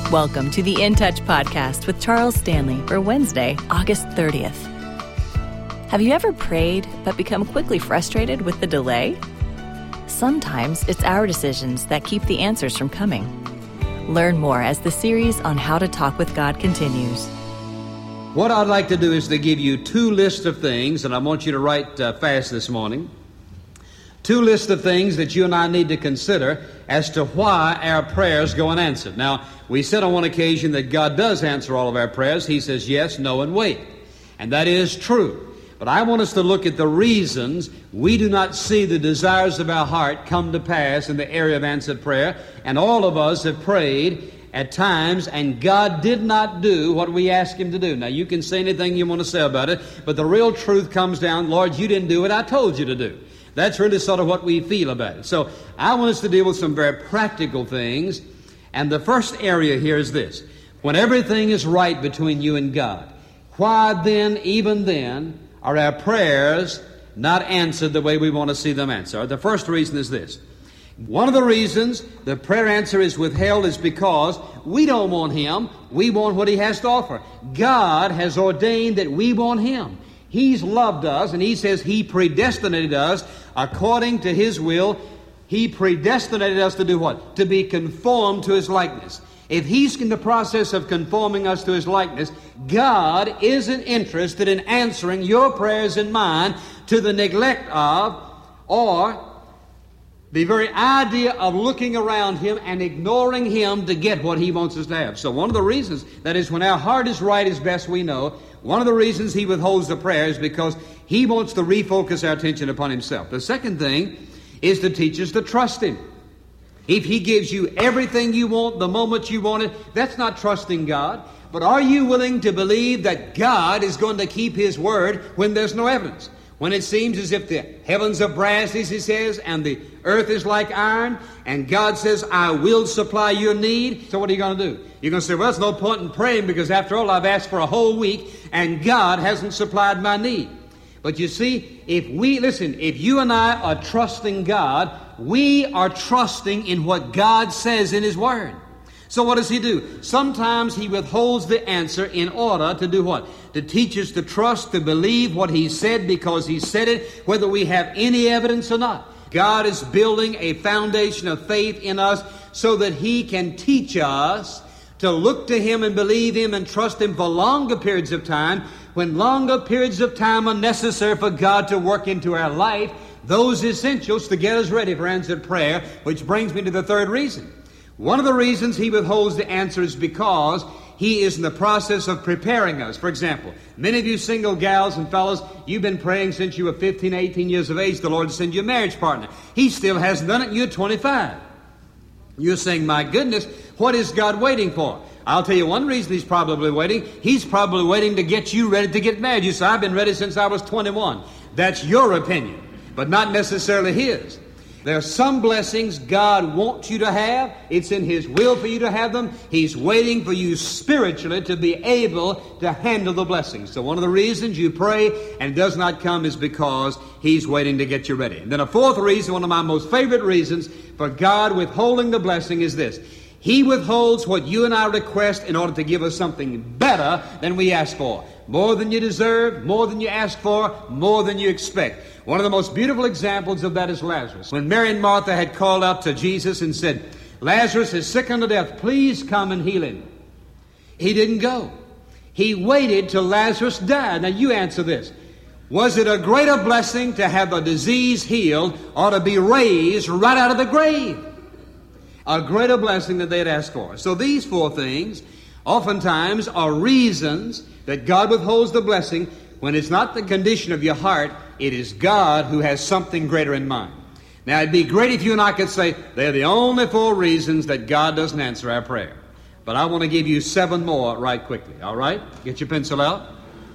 Welcome to the In Touch podcast with Charles Stanley for Wednesday, August 30th. Have you ever prayed but become quickly frustrated with the delay? Sometimes it's our decisions that keep the answers from coming. Learn more as the series on how to talk with God continues. What I'd like to do is to give you two lists of things, and I want you to write fast this morning. Two lists of things that you and I need to consider as to why our prayers go unanswered. Now, we said on one occasion that God does answer all of our prayers. He says yes, no, and wait. And that is true. But I want us to look at the reasons we do not see the desires of our heart come to pass in the area of answered prayer. And all of us have prayed at times, and God did not do what we asked Him to do. Now, you can say anything you want to say about it, but the real truth comes down, Lord, you didn't do what I told you to do. That's really sort of what we feel about it. So I want us to deal with some very practical things. And the first area here is this. When everything is right between you and God, why then, even then, are our prayers not answered the way we want to see them answered? The first reason is this. One of the reasons the prayer answer is withheld is because we don't want Him. We want what He has to offer. God has ordained that we want Him. He's loved us, and He says He predestinated us according to His will. He predestinated us to do what? To be conformed to His likeness. If He's in the process of conforming us to His likeness, God isn't interested in answering your prayers and mine to the neglect of or the very idea of looking around Him and ignoring Him to get what He wants us to have. So one of the reasons, that is, when our heart is right as best we know, one of the reasons He withholds the prayer is because He wants to refocus our attention upon Himself. The second thing is to teach us to trust Him. If He gives you everything you want the moment you want it, that's not trusting God. But are you willing to believe that God is going to keep His word when there's no evidence? When it seems as if the heavens are brass, as He says, and the earth is like iron, and God says, I will supply your need. So what are you going to do? You're going to say, well, there's no point in praying because after all, I've asked for a whole week, and God hasn't supplied my need. But you see, if you and I are trusting God, we are trusting in what God says in His Word. So what does He do? Sometimes He withholds the answer in order to do what? To teach us to trust, to believe what He said because He said it, whether we have any evidence or not. God is building a foundation of faith in us so that He can teach us to look to Him and believe Him and trust Him for longer periods of time. When longer periods of time are necessary for God to work into our life, those essentials to get us ready for answered prayer, which brings me to the third reason. One of the reasons He withholds the answer is because He is in the process of preparing us. For example, many of you single gals and fellows, you've been praying since you were 15, 18 years of age, the Lord to send you a marriage partner. He still hasn't done it, and you're 25. You're saying, my goodness, what is God waiting for? I'll tell you one reason He's probably waiting. He's probably waiting to get you ready to get married. You say, I've been ready since I was 21. That's your opinion, but not necessarily His. There are some blessings God wants you to have. It's in His will for you to have them. He's waiting for you spiritually to be able to handle the blessings. So one of the reasons you pray and it does not come is because He's waiting to get you ready. And then a fourth reason, one of my most favorite reasons for God withholding the blessing is this. He withholds what you and I request in order to give us something better than we ask for. More than you deserve, more than you ask for, more than you expect. One of the most beautiful examples of that is Lazarus. When Mary and Martha had called out to Jesus and said, Lazarus is sick unto death, please come and heal him. He didn't go. He waited till Lazarus died. Now you answer this. Was it a greater blessing to have a disease healed or to be raised right out of the grave? A greater blessing than they had asked for. So these four things oftentimes are reasons that God withholds the blessing when it's not the condition of your heart, it is God who has something greater in mind. Now, it'd be great if you and I could say, they're the only four reasons that God doesn't answer our prayer. But I want to give you 7 more right quickly, all right? Get your pencil out.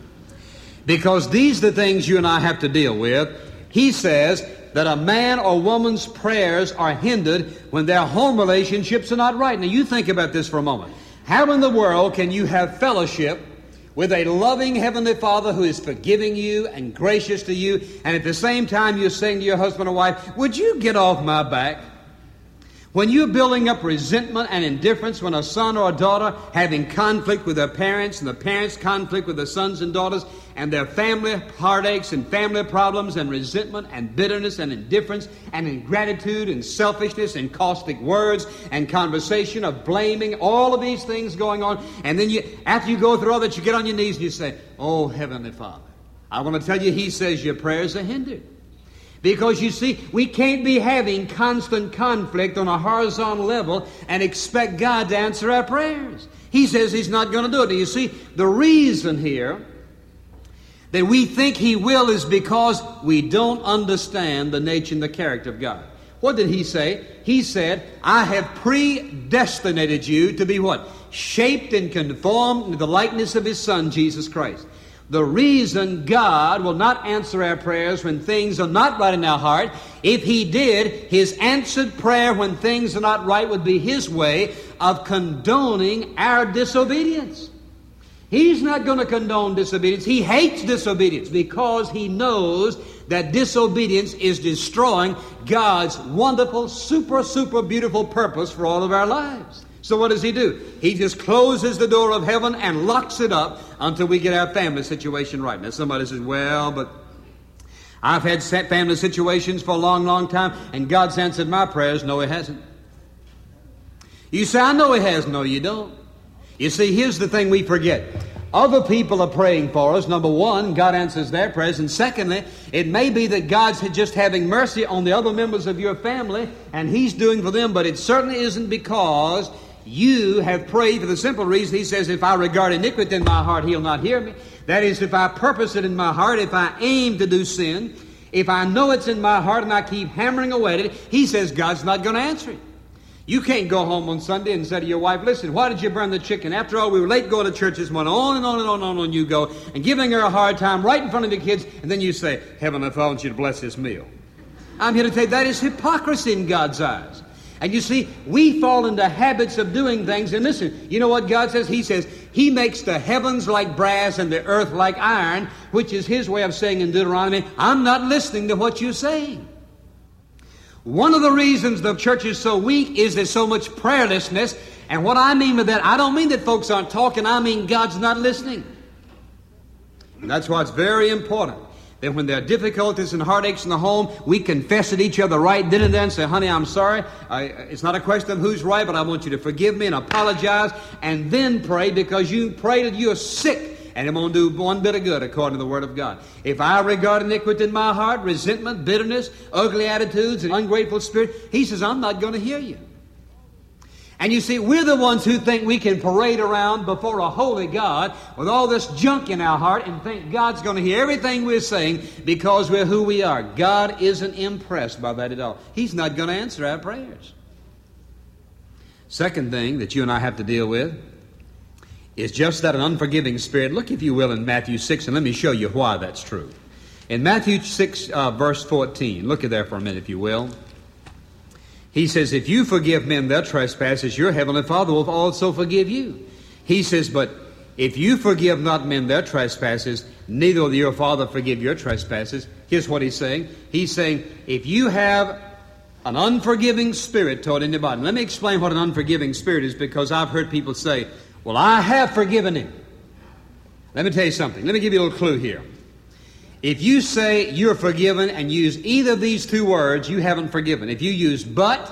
Because these are the things you and I have to deal with. He says that a man or woman's prayers are hindered when their home relationships are not right. Now, you think about this for a moment. How in the world can you have fellowship with a loving Heavenly Father who is forgiving you and gracious to you, and at the same time you're saying to your husband or wife, would you get off my back? When you're building up resentment and indifference, when a son or a daughter having conflict with their parents, and the parents conflict with their sons and daughters, and their family heartaches and family problems and resentment and bitterness and indifference and ingratitude and selfishness and caustic words and conversation of blaming, all of these things going on, and then after you go through all that, you get on your knees and you say, "Oh, Heavenly Father, I want to tell you," He says, "your prayers are hindered." Because you see, we can't be having constant conflict on a horizontal level and expect God to answer our prayers. He says He's not going to do it. Do you see, the reason here that we think He will is because we don't understand the nature and the character of God. What did He say? He said, "I have predestinated you to be" what? "Shaped and conformed to the likeness of His Son, Jesus Christ." The reason God will not answer our prayers when things are not right in our heart, if He did, His answered prayer when things are not right would be His way of condoning our disobedience. He's not going to condone disobedience. He hates disobedience because He knows that disobedience is destroying God's wonderful, super beautiful purpose for all of our lives. So what does He do? He just closes the door of heaven and locks it up until we get our family situation right. Now somebody says, "Well, but I've had family situations for a long time, and God's answered my prayers." No, He hasn't. You say, "I know He has." No, you don't. You see, here's the thing we forget. Other people are praying for us. Number one, God answers their prayers. And secondly, it may be that God's just having mercy on the other members of your family, and He's doing for them, but it certainly isn't because you have prayed, for the simple reason He says, "If I regard iniquity in my heart, He'll not hear me." That is, if I purpose it in my heart, if I aim to do sin, if I know it's in my heart and I keep hammering away at it, He says God's not going to answer it. You can't go home on Sunday and say to your wife, "Listen, why did you burn the chicken? After all, we were late going to church this morning." On and on you go, and giving her a hard time right in front of the kids, and then you say, "Heavenly Father, I want you to bless this meal." I'm here to tell you that is hypocrisy in God's eyes. And you see, we fall into habits of doing things. And listen, you know what God says? He says, He makes the heavens like brass and the earth like iron, which is His way of saying in Deuteronomy, "I'm not listening to what you're saying." One of the reasons the church is so weak is there's so much prayerlessness. And what I mean by that, I don't mean that folks aren't talking. I mean God's not listening. And that's why it's very important that when there are difficulties and heartaches in the home, we confess it each other right then and there and say, "Honey, I'm sorry. It's not a question of who's right, but I want you to forgive me and apologize." And then pray, because you pray that you're sick, and it won't do one bit of good according to the Word of God. If I regard iniquity in my heart, resentment, bitterness, ugly attitudes, and ungrateful spirit, He says, "I'm not going to hear you." And you see, we're the ones who think we can parade around before a holy God with all this junk in our heart and think God's going to hear everything we're saying because we're who we are. God isn't impressed by that at all. He's not going to answer our prayers. Second thing that you and I have to deal with is just that an unforgiving spirit. Look, if you will, in Matthew 6, and let me show you why that's true. In Matthew 6, verse 14, look at there for a minute, if you will. He says, "If you forgive men their trespasses, your heavenly Father will also forgive you." He says, "But if you forgive not men their trespasses, neither will your Father forgive your trespasses." Here's what He's saying. He's saying, if you have an unforgiving spirit toward anybody. Let me explain what an unforgiving spirit is, because I've heard people say, "Well, I have forgiven him." Let me tell you something. Let me give you a little clue here. If you say you're forgiven and use either of these two words, you haven't forgiven. If you use "but,"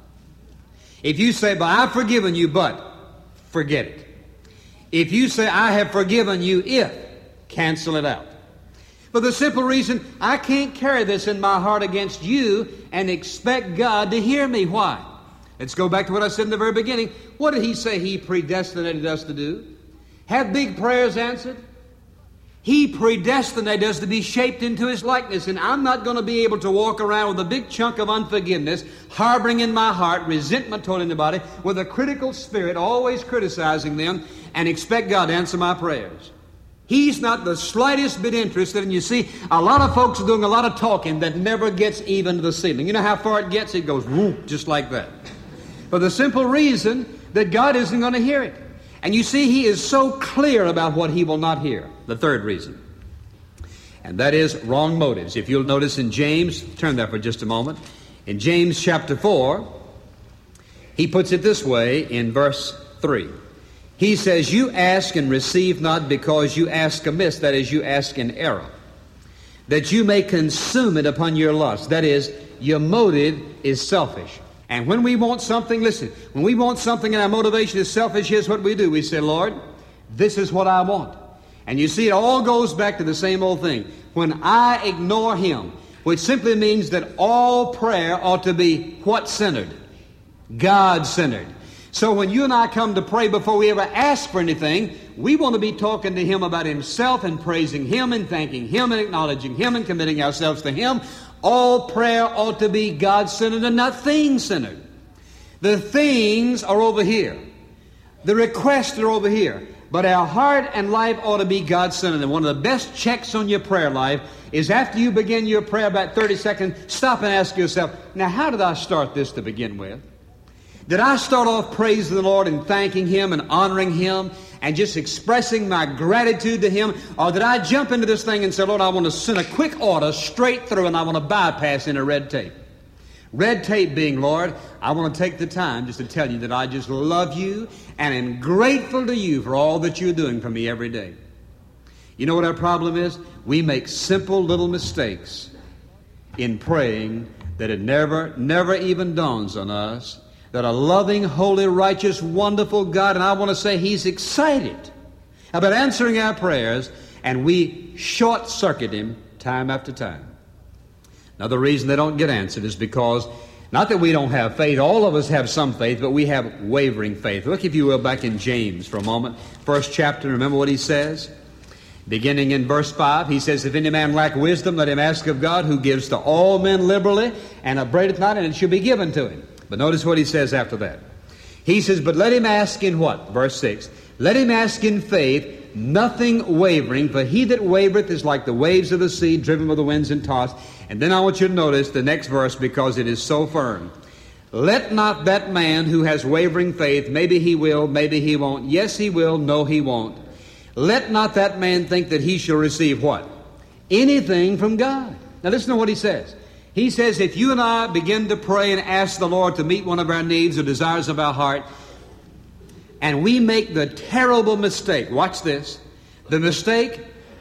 if you say, "But I've forgiven you, but," forget it. If you say, "I have forgiven you if," cancel it out. For the simple reason, I can't carry this in my heart against you and expect God to hear me. Why? Let's go back to what I said in the very beginning. What did He say He predestinated us to do? Have big prayers answered? He predestinated us to be shaped into His likeness, and I'm not going to be able to walk around with a big chunk of unforgiveness, harboring in my heart resentment toward anybody, with a critical spirit, always criticizing them, and expect God to answer my prayers. He's not the slightest bit interested, and you see, a lot of folks are doing a lot of talking that never gets even to the ceiling. You know how far it gets? It goes whoop, just like that. For the simple reason that God isn't going to hear it. And you see, He is so clear about what He will not hear. The third reason, and that is wrong motives. If you'll notice in James, turn there for just a moment. In James chapter 4, He puts it this way in verse 3. He says, you ask and receive not because you ask amiss, that is, you ask in error, that you may consume it upon your lust. That is, your motive is selfish. And when we want something, listen, when we want something and our motivation is selfish, here's what we do. We say, Lord, this is what I want. And you see, it all goes back to the same old thing. When I ignore Him, which simply means that all prayer ought to be what centered? God-centered. So when you and I come to pray before we ever ask for anything, we want to be talking to Him about Himself and praising Him and thanking Him and acknowledging Him and committing ourselves to Him. All prayer ought to be God-centered and not thing-centered. The things are over here. The requests are over here. But our heart and life ought to be God-centered. And one of the best checks on your prayer life is after you begin your prayer, about 30 seconds, stop and ask yourself, now how did I start this to begin with? Did I start off praising the Lord and thanking Him and honoring Him and just expressing my gratitude to Him? Or did I jump into this thing and say, Lord, I want to send a quick order straight through and I want to bypass into red tape? Red tape being, Lord, I want to take the time just to tell you that I just love you and am grateful to you for all that you're doing for me every day. You know what our problem is? We make simple little mistakes in praying that it never even dawns on us that a loving, holy, righteous, wonderful God, and I want to say He's excited about answering our prayers, and we short-circuit Him time after time. Now, the reason they don't get answered is because, not that we don't have faith, all of us have some faith, but we have wavering faith. Look, if you will, back in James for a moment. First chapter, remember what he says? Beginning in verse 5, he says, if any man lack wisdom, let him ask of God, who gives to all men liberally, and upbraideth not, and it shall be given to him. But notice what he says after that. He says, but let him ask in what? Verse 6. Let him ask in faith, nothing wavering, for he that wavereth is like the waves of the sea, driven with the winds and tossed. And then I want you to notice the next verse, because it is so firm. Let not that man who has wavering faith, maybe he will, maybe he won't, yes he will, no he won't. Let not that man think that he shall receive what? Anything from God. Now listen to what he says. He says, if you and I begin to pray and ask the Lord to meet one of our needs or desires of our heart, and we make the terrible mistake, watch this, the mistake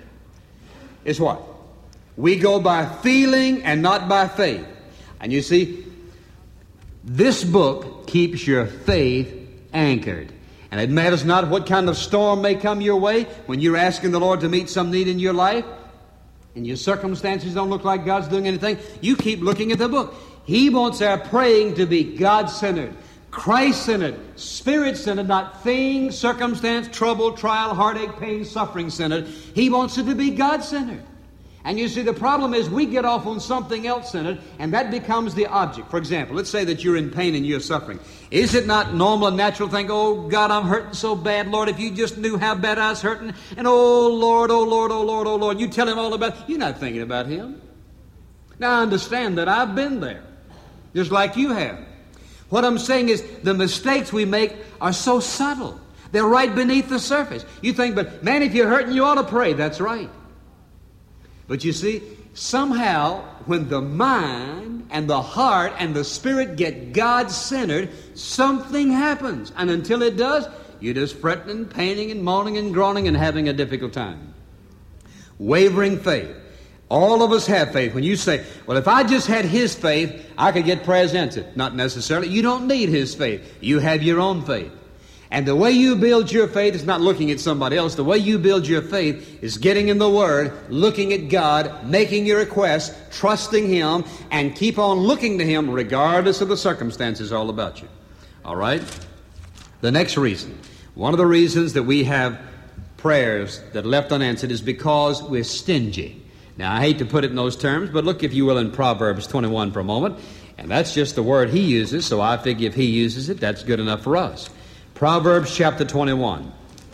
is what? We go by feeling and not by faith. And you see, this book keeps your faith anchored. And it matters not what kind of storm may come your way when you're asking the Lord to meet some need in your life, and your circumstances don't look like God's doing anything, you keep looking at the book. He wants our praying to be God-centered, Christ-centered, Spirit-centered, not thing, circumstance, trouble, trial, heartache, pain, suffering-centered. He wants it to be God-centered. And you see, the problem is we get off on something else-centered, and that becomes the object. For example, let's say that you're in pain and you're suffering. Is it not normal and natural to think, oh, God, I'm hurting so bad, Lord, if you just knew how bad I was hurting, and oh, Lord, oh, Lord, oh, Lord, oh, Lord, you tell Him all about it. You're not thinking about Him. Now, I understand that I've been there, just like you have. What I'm saying is the mistakes we make are so subtle. They're right beneath the surface. You think, but man, if you're hurting, you ought to pray. That's right. But you see, somehow, when the mind and the heart and the spirit get God-centered, something happens. And until it does, you're just fretting and paining and moaning and groaning and having a difficult time. Wavering faith. All of us have faith. When you say, well, if I just had His faith, I could get prayers answered. Not necessarily. You don't need His faith. You have your own faith. And the way you build your faith is not looking at somebody else. The way you build your faith is getting in the Word, looking at God, making your requests, trusting Him, and keep on looking to Him regardless of the circumstances all about you. All right? The next reason, one of the reasons that we have prayers that are left unanswered is because we're stingy. Now, I hate to put it in those terms, but look, if you will, in Proverbs 21 for a moment. And that's just the word he uses, so I figure if he uses it, that's good enough for us. Proverbs chapter 21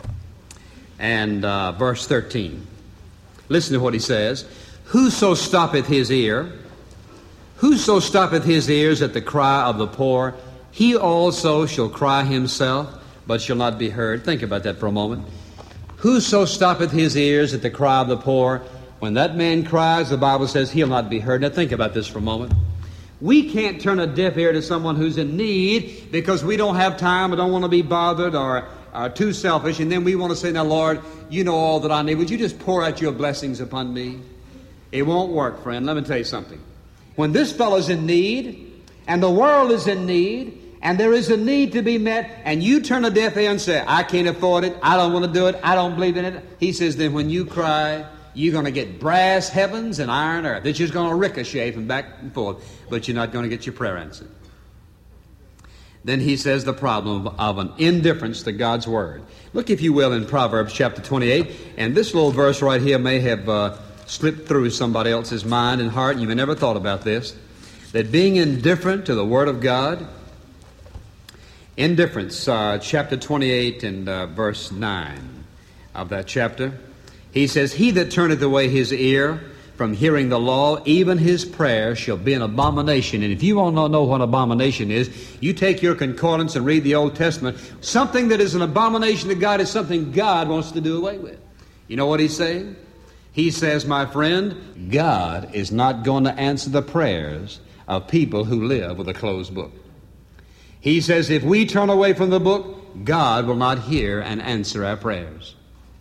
and verse 13. Listen to what he says. Whoso stoppeth his ears at the cry of the poor, he also shall cry himself, but shall not be heard. Think about that for a moment. Whoso stoppeth his ears at the cry of the poor, when that man cries, the Bible says he'll not be heard. Now think about this for a moment. We can't turn a deaf ear to someone who's in need because we don't have time or don't want to be bothered or are too selfish, and then we want to say, now, Lord, you know all that I need. Would you just pour out your blessings upon me? It won't work, friend. Let me tell you something. When this fellow's in need, and the world is in need, and there is a need to be met, and you turn a deaf ear and say, I can't afford it, I don't want to do it, I don't believe in it, he says, then when you cry, you're going to get brass heavens and iron earth. It's just going to ricochet from back and forth, but you're not going to get your prayer answered. Then he says the problem of an indifference to God's Word. Look, if you will, in Proverbs chapter 28, and this little verse right here may have slipped through somebody else's mind and heart, and you may never thought about this, that being indifferent to the Word of God, indifference, chapter 28 and verse 9 of that chapter, he says, he that turneth away his ear from hearing the law, even his prayer shall be an abomination. And if you want to know what an abomination is, you take your concordance and read the Old Testament. Something that is an abomination to God is something God wants to do away with. You know what he's saying? He says, my friend, God is not going to answer the prayers of people who live with a closed book. He says if we turn away from the book, God will not hear and answer our prayers.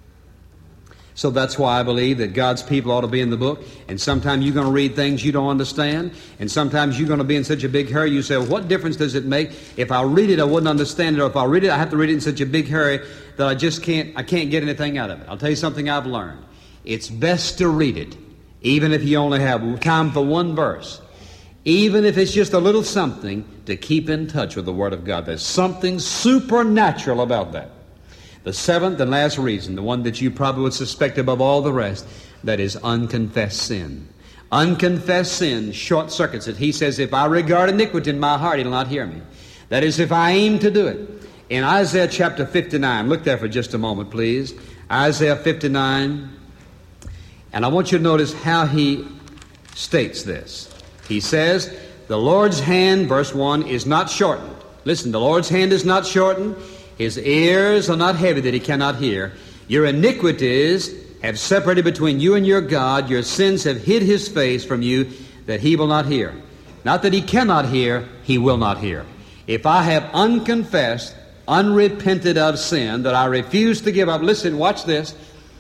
So that's why I believe that God's people ought to be in the book. And sometimes you're going to read things you don't understand. And sometimes you're going to be in such a big hurry. You say, well, what difference does it make? If I read it, I wouldn't understand it. Or if I read it, I have to read it in such a big hurry that I can't get anything out of it. I'll tell you something I've learned. It's best to read it, even if you only have time for one verse. Even if it's just a little something, to keep in touch with the Word of God. There's something supernatural about that. The seventh and last reason, the one that you probably would suspect above all the rest, that is unconfessed sin. Unconfessed sin short circuits it. He says, if I regard iniquity in my heart, he'll not hear me. That is, if I aim to do it. In Isaiah chapter 59, look there for just a moment, please. Isaiah 59, and I want you to notice how he states this. He says, the Lord's hand, verse 1, is not shortened. Listen, the Lord's hand is not shortened. His ears are not heavy that he cannot hear. Your iniquities have separated between you and your God. Your sins have hid his face from you that he will not hear. Not that he cannot hear, he will not hear. If I have unconfessed, unrepented of sin that I refuse to give up, listen, watch this.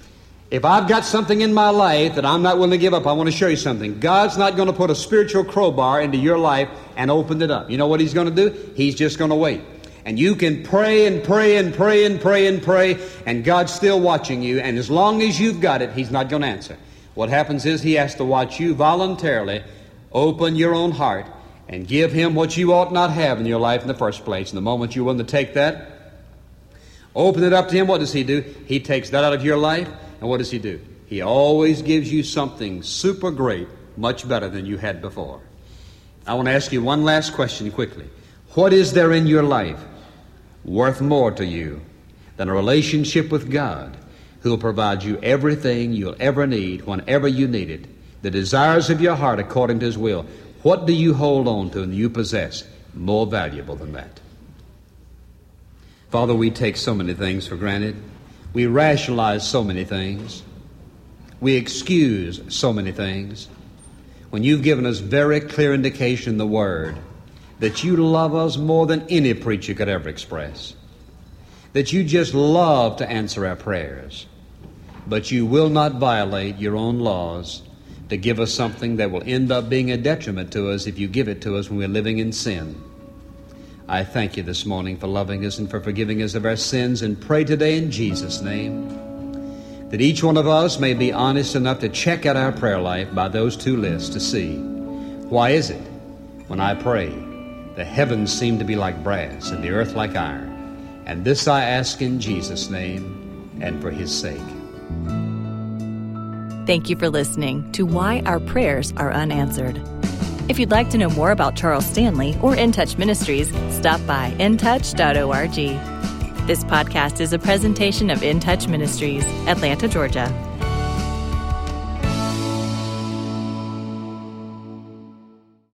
If I've got something in my life that I'm not willing to give up, I want to show you something. God's not going to put a spiritual crowbar into your life and open it up. You know what he's going to do? He's just going to wait. And you can pray and pray and pray and pray and pray, and God's still watching you. And as long as you've got it, he's not going to answer. What happens is he has to watch you voluntarily open your own heart and give him what you ought not have in your life in the first place. And the moment you're willing to take that, open it up to him, what does he do? He takes that out of your life, and what does he do? He always gives you something super great, much better than you had before. I want to ask you one last question quickly. What is there in your life worth more to you than a relationship with God, who will provide you everything you'll ever need whenever you need it, the desires of your heart according to his will? What do you hold on to and you possess more valuable than that? Father, we take so many things for granted. We rationalize so many things. We excuse so many things. When you've given us very clear indication in the Word that you love us more than any preacher could ever express, that you just love to answer our prayers, but you will not violate your own laws to give us something that will end up being a detriment to us if you give it to us when we're living in sin. I thank you this morning for loving us and for forgiving us of our sins, and pray today in Jesus' name that each one of us may be honest enough to check out our prayer life by those two lists to see, why is it when I pray the heavens seem to be like brass and the earth like iron? And this I ask in Jesus' name and for his sake. Thank you for listening to Why Our Prayers Are Unanswered. If you'd like to know more about Charles Stanley or In Touch Ministries, stop by intouch.org. This podcast is a presentation of In Touch Ministries, Atlanta, Georgia.